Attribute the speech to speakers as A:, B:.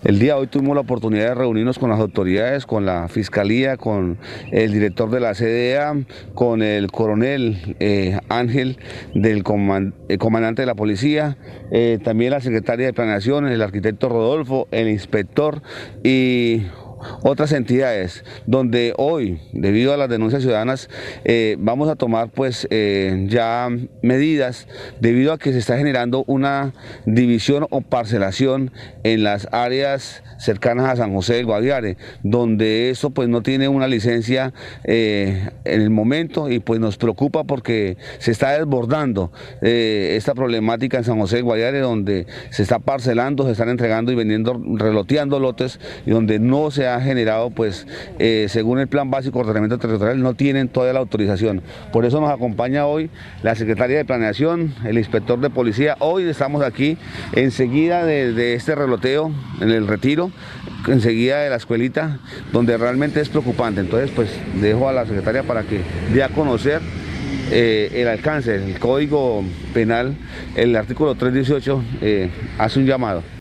A: El día de hoy tuvimos la oportunidad de reunirnos con las autoridades, con la Fiscalía, con el director de la CDA, con el coronel Ángel, comandante de la policía, también la secretaria de Planeación, el arquitecto Rodolfo, el inspector y otras entidades, donde hoy, debido a las denuncias ciudadanas, vamos a tomar pues ya medidas debido a que se está generando una división o parcelación en las áreas cercanas a San José del Guaviare, donde eso pues no tiene una licencia en el momento, y pues nos preocupa porque se está desbordando esta problemática en San José del Guaviare, donde se está parcelando, se están entregando y vendiendo, reloteando lotes, y donde no se ha generado pues según el plan básico de ordenamiento territorial, no tienen toda la autorización. Por eso nos acompaña hoy la secretaria de Planeación, el inspector de policía. Hoy estamos aquí enseguida de este reloteo en el Retiro, enseguida de la escuelita, donde realmente es preocupante. Entonces pues dejo a la secretaria para que dé a conocer el alcance. El Código Penal, el artículo 318 hace un llamado.